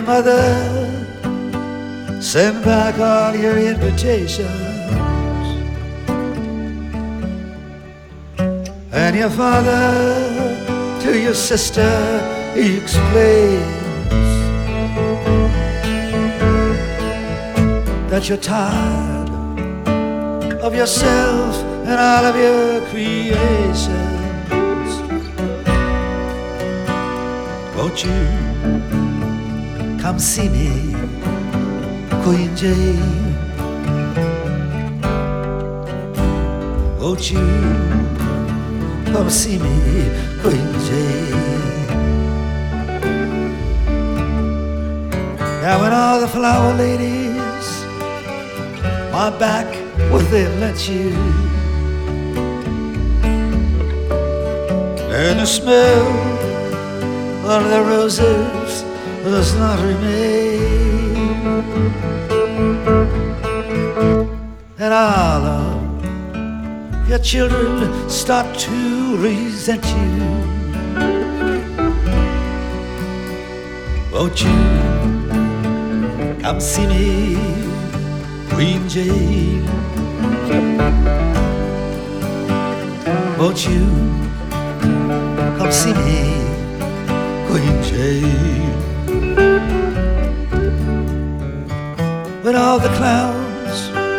mother send back all your invitations, and your father to your sister he explains that you're tired of yourself and all of your creations. Won't you come see me, Queen Jane? Won't you come see me, Queen Jane? Now when all the flower ladies are back where they let you, and the smell of the roses does not remain, and all of your children start to resent you. Won't you come see me, Queen Jane? Won't you come see me, Queen Jane? When all the clowns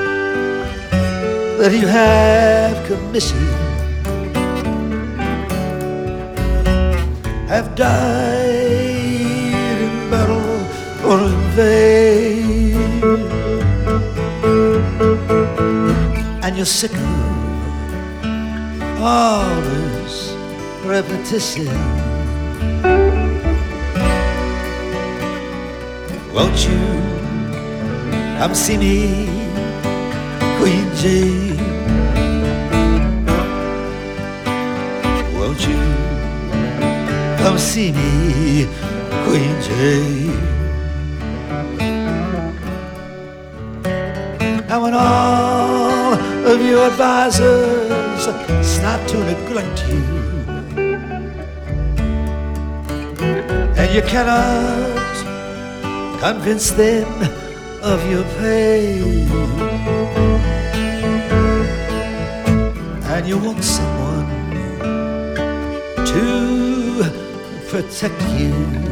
that you have commissioned have died in battle or in vain, and you're sick of all this repetition, won't you come see me, Queen Jane? Won't you come see me, Queen Jane? And when all of your advisors start to neglect you, and you cannot convince them of your pain, and you want someone to protect you,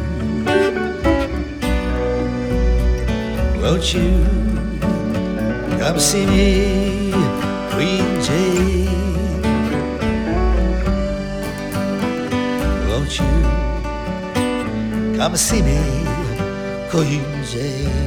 won't you come see me, Queen Jane? Won't you come see me, Queen Jane?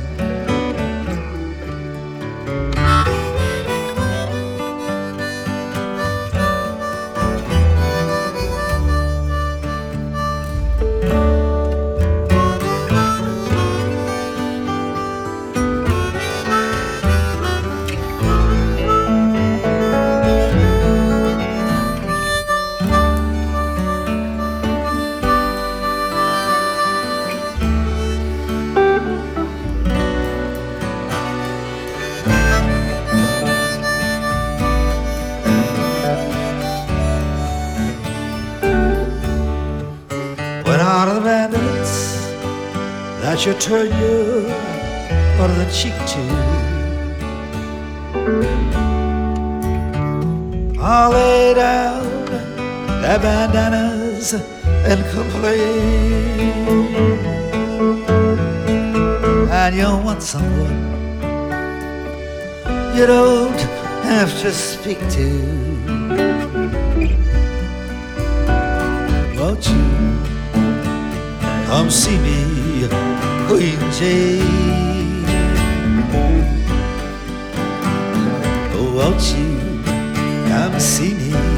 That you turn your other cheek to, all lay down their bandanas and complain, and you want someone you don't have to speak to. Won't you come see me, Queen Jane? Oh, won't you come see me,